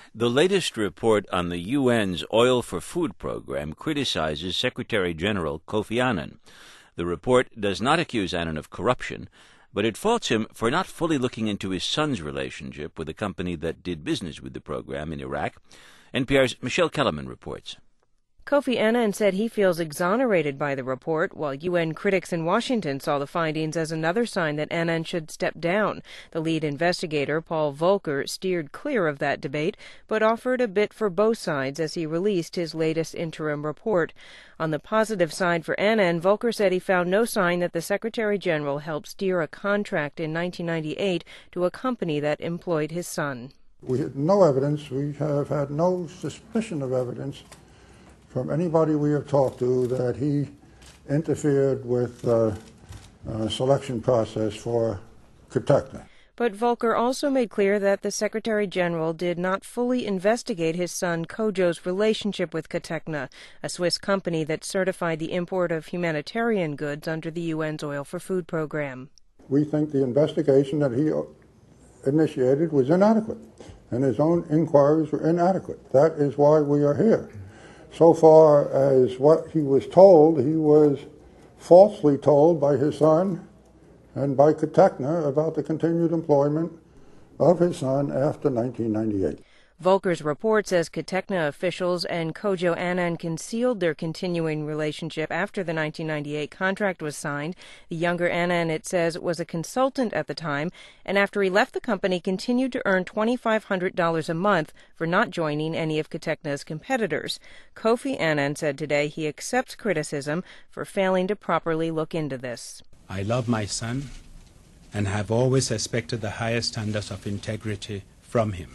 The latest report on the UN's Oil for Food program criticizes Secretary General Kofi Annan. The report does not accuse Annan of corruption, but it faults him for not fully looking into his son's relationship with a company that did business with the program in Iraq. NPR's Michelle Kellerman reports. Kofi Annan said he feels exonerated by the report, while UN critics in Washington saw the findings as another sign that Annan should step down. The lead investigator, Paul Volcker, steered clear of that debate, but offered a bit for both sides as he released his latest interim report. On the positive side for Annan, Volcker said he found no sign that the Secretary General helped steer a contract in 1998 to a company that employed his son. We had no evidence. We have had no suspicion of evidence from anybody we have talked to that he interfered with the selection process for Catechna. But Volcker also made clear that the Secretary General did not fully investigate his son Kojo's relationship with Catechna, a Swiss company that certified the import of humanitarian goods under the UN's Oil for Food program. We think the investigation that he initiated was inadequate, and his own inquiries were inadequate. That is why we are here. So far as what he was told, he was falsely told by his son and by Catechna about the continued employment of his son after 1998. Volcker's report says Catechna officials and Kojo Annan concealed their continuing relationship after the 1998 contract was signed. The younger Annan, it says, was a consultant at the time, and after he left the company, continued to earn $2,500 a month for not joining any of Catechna's competitors. Kofi Annan said today he accepts criticism for failing to properly look into this. I love my son and have always expected the highest standards of integrity from him.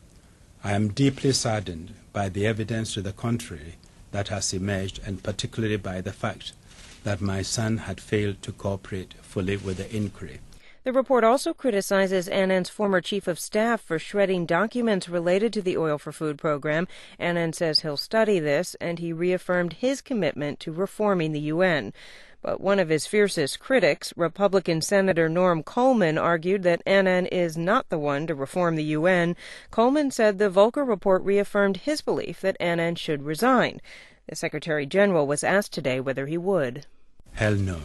I am deeply saddened by the evidence to the contrary that has emerged, and particularly by the fact that my son had failed to cooperate fully with the inquiry. The report also criticizes Annan's former chief of staff for shredding documents related to the Oil for Food program. Annan says he'll study this, and he reaffirmed his commitment to reforming the UN. But one of his fiercest critics, Republican Senator Norm Coleman, argued that Annan is not the one to reform the UN. Coleman said the Volcker report reaffirmed his belief that Annan should resign. The Secretary General was asked today whether he would. Hell no.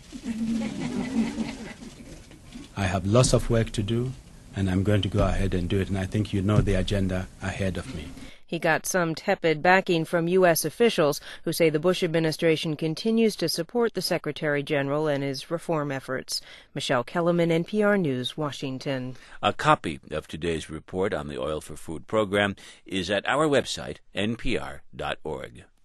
I have lots of work to do, and I'm going to go ahead and do it, and I think you know the agenda ahead of me. He got some tepid backing from U.S. officials who say the Bush administration continues to support the Secretary General and his reform efforts. Michelle Kellerman, NPR News, Washington. A copy of today's report on the Oil for Food program is at our website, npr.org.